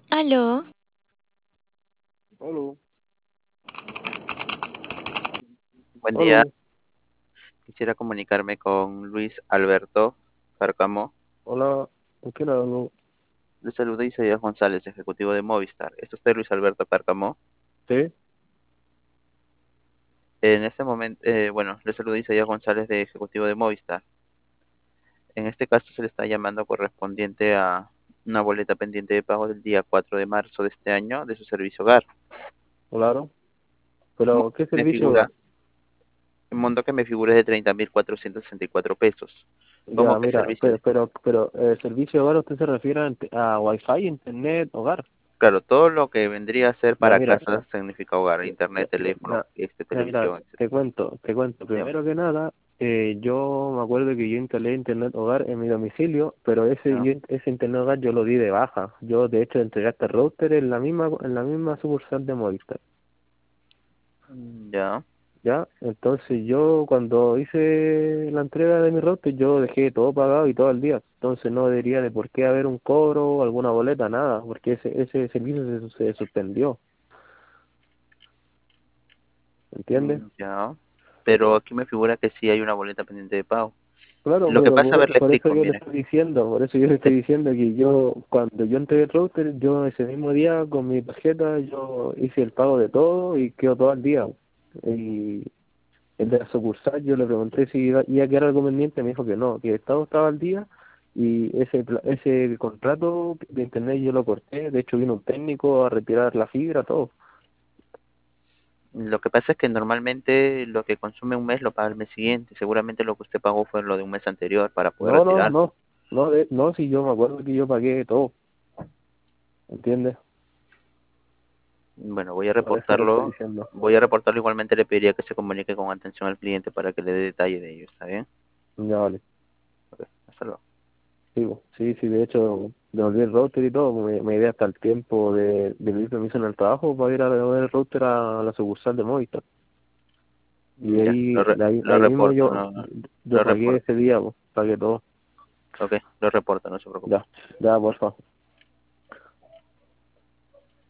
Aló, Hola, Buen día, hola, quisiera comunicarme con Luis Alberto Cárcamo. hola, ¿con quién hablo? Le saluda Isaías González, ejecutivo de Movistar. ¿Es usted Luis Alberto Cárcamo? Sí, En este momento, bueno, le saluda Isaías González de ejecutivo de Movistar. En este caso se le está llamando correspondiente a una boleta pendiente de pago del día 4 de marzo de este año de su servicio hogar. claro, Monto pero ¿qué que me servicio figura, da? el monto que me figura es de 30.464 pesos. ¿Cómo Ya, que mira, servicio? servicio de hogar, ¿usted se refiere a Wi-Fi, internet, hogar? Claro, todo lo que vendría a ser Ya, para mira, casa significa hogar, ya, internet, ya, ya, teléfono, ya, mira, televisión, te etcétera. cuento, Dígame. primero que nada, yo me acuerdo que yo instalé internet hogar en mi domicilio, pero ¿No? ese internet hogar yo lo di de baja. Yo, de hecho, entregué este router en la misma sucursal de Movistar. Ya. ¿Ya? Entonces yo cuando hice la entrega de mi router yo dejé todo pagado y todo el día. Entonces no debería de por qué haber un cobro o alguna boleta, nada, porque ese servicio se suspendió, ¿entiendes? Ya. Pero aquí me figura que sí hay una boleta pendiente de pago. Claro, Lo que pero pasa, a ver, le por eso explico, yo le mire. estoy diciendo, por eso yo le estoy Le- diciendo que yo, cuando yo entregué el router, yo ese mismo día con mi tarjeta, yo hice el pago de todo y quedó todo al día. Y el de la sucursal, yo le pregunté si iba a quedar algo pendiente, me dijo que no, que todo estaba al día y ese contrato de internet yo lo corté, de hecho vino un técnico a retirar la fibra, todo. Lo que pasa es que normalmente lo que consume un mes lo paga el mes siguiente. Seguramente lo que usted pagó fue lo de un mes anterior para poder No, no, retirar. no, no, no, si yo me acuerdo que yo pagué todo, ¿entiendes? Bueno, voy a Por eso le estoy reportarlo. diciendo. Voy a reportarlo. Igualmente le pediría que se comunique con atención al cliente para que le dé detalle de ello. ¿Está bien? Ya vale. Ok, hasta luego. Sí, sí, sí, de hecho, devolví el router y todo, me di hasta el tiempo de pedir permiso en el trabajo para ir a devolver el router a la sucursal de Movistar. Y Ya, lo ahí mismo reporto, no, yo lo pagué reporto. ese día, pues, pagué todo. Ok, lo reporto, no se preocupe. Ya, ya, por favor.